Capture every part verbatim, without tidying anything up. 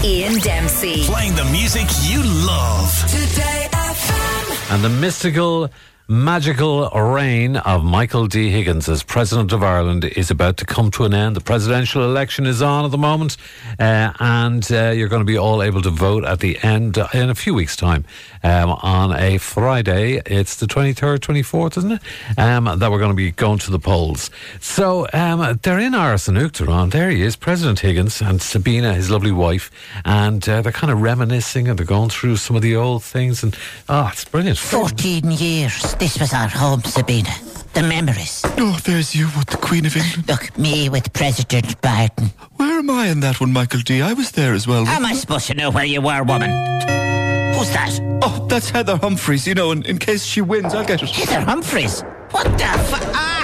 Ian Dempsey. Playing the music you love. Today F M. And the mystical, magical reign of Michael D. Higgins as President of Ireland is about to come to an end. The presidential election is on at the moment, uh, and uh, you're going to be all able to vote at the end uh, in a few weeks' time um, on a Friday. It's the twenty-third, twenty-fourth, isn't it? Um, that we're going to be going to the polls. So um, they're in Áras an Uachtaráin. There he is, President Higgins, and Sabina, his lovely wife, and uh, they're kind of reminiscing and they're going through some of the old things, and oh, it's brilliant. Fourteen years. This was our home, Sabina. The memories. Oh, there's you with the Queen of England. Look, me with President Barton. Where am I in that one, Michael D? I was there as well. How am I supposed to know where you were, woman? Who's that? Oh, that's Heather Humphreys. You know, in, in case she wins, I'll get it. Heather Humphreys? What the fu- ah.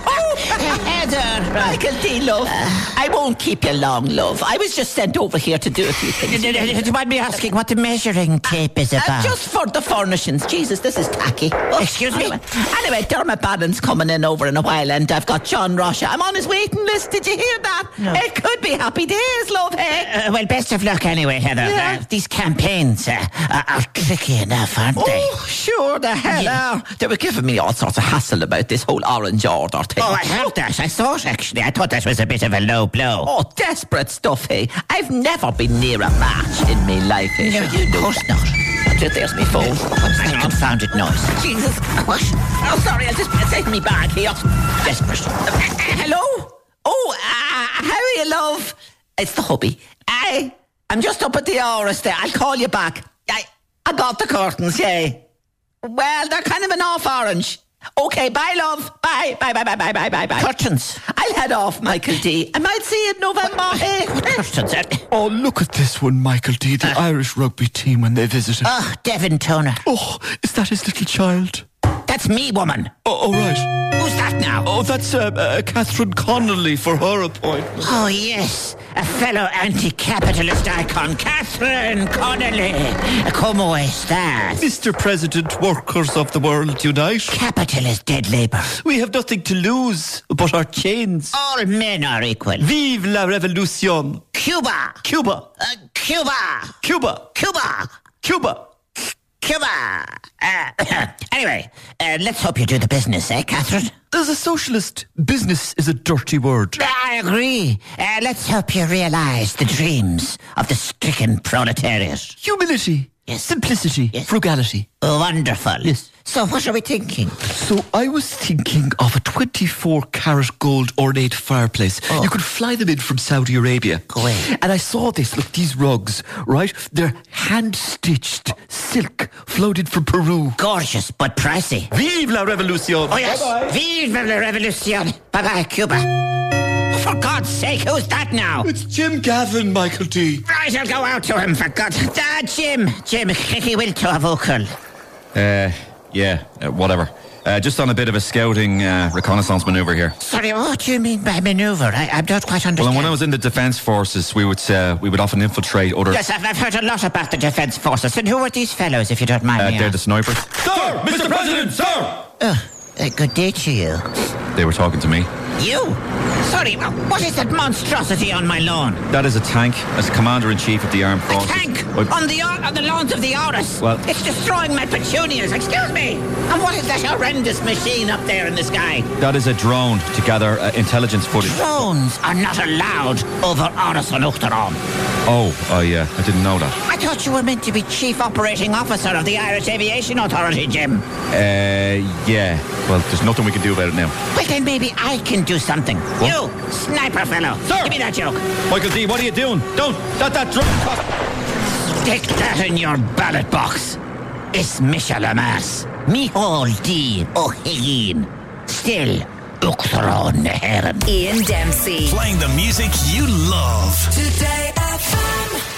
Heather. Michael D, love. Uh, I won't keep you long, love. I was just sent over here to do a few things. Do you mind me asking what the measuring tape is about? Uh, just for the furnishings. Jesus, this is tacky. Oh, Excuse me? Anyway, anyway, Dermot Bannon's coming in over in a while, and I've got John Rocha. I'm on his waiting list. Did you hear that? No. It could be happy days, love, hey? Uh, well, best of luck anyway, Heather. Yeah. Uh, these campaigns uh, are, are tricky enough, aren't they? Oh, sure, the hell Yeah. are. They were giving me all sorts of hassle about this whole orange order thing. Oh, I heard that. I thought, actually. I thought that was a bit of a low blow. Oh, desperate stuff, hey. I've never been near a match in my life, hey. No, Sure, you know of course that. not. Just there's my phone. What's that confounded noise? Jesus. What? Oh, sorry, I'll just take me bag here. Desperate. Uh, hello? Oh, uh, how are you, love? It's the hubby. I, I'm just up at the Áras there. I'll call you back. I, I got the curtains, yeah. Well, they're kind of an off orange. Okay, bye, love. Bye, bye, bye, bye, bye, bye, bye, bye. Curtains. I'll head off, Michael D. I might see you in November, hey? Curtains. Uh, Oh, look at this one, Michael D. The Irish rugby team when they visited. oh, Devin Toner. Oh, is that his little child? That's me, woman. Oh, oh right. Who's that now? Oh, that's uh, uh, Catherine Connolly for her appointment. Oh, yes. A fellow anti-capitalist icon, Catherine Connolly. Como estás? Mister President, workers of the world unite. Capital is dead labour. We have nothing to lose but our chains. All men are equal. Vive la revolution. Cuba. Cuba. Uh, Cuba. Cuba. Cuba. Cuba. Cuba. Uh, anyway, uh, let's hope you do the business, eh, Catherine? As a socialist, business is a dirty word. I agree. Uh, let's hope you realise the dreams of the stricken proletariat. Humility. Yes. Simplicity. Yes. Frugality. Wonderful. Yes. So what are we thinking? So I was thinking of a twenty-four karat gold ornate fireplace. Oh. You could fly them in from Saudi Arabia. Go away. And I saw this, look, these rugs, right? They're hand-stitched silk floated from Peru. Gorgeous, but pricey. Vive la revolution! Oh, yes. Vive la revolution. Bye-bye, Cuba. Oh, for God's sake, who's that now? It's Jim Gavin, Michael D. Right, I'll go out to him, for God. Ah, Jim. Jim, chicky will to a vocal. Uh, yeah, uh, whatever. Uh, just on a bit of a scouting uh, reconnaissance manoeuvre here. Sorry, what do you mean by manoeuvre? I, I don't quite understand. Well, when I was in the Defence Forces, we would uh, we would often infiltrate other... Yes, I've, I've heard a lot about the Defence Forces. And who are these fellows, if you don't mind Uh, me they're the asking? snipers. Sir! Mister President, sir! Oh, uh, good day to you. They were talking to me. You? Sorry, uh, what is that monstrosity on my lawn? That is a tank as Commander-in-Chief of the Armed A Forces. tank? Well, On the ar- on the lawns of the Áras? Well- It's destroying my petunias, excuse me! And what is that horrendous machine up there in the sky? that is a drone to gather uh, intelligence footage. Drones are not allowed over Áras an Uachtaráin. Oh, oh yeah, I didn't know that. I thought you were meant to be Chief Operating Officer of the Irish Aviation Authority, Jim. Uh, yeah. Well, there's nothing we can do about it now. Well, then maybe I can do something. What? You, sniper fellow. Sir! Give me that joke. Michael D, what are you doing? Don't! That, that drone... Stick that in your ballot box. Is Michel Lamas. Michal D. O'Higgin. Still, Uachtaráin na Héireann. Ian Dempsey. Playing the music you love. Today F M.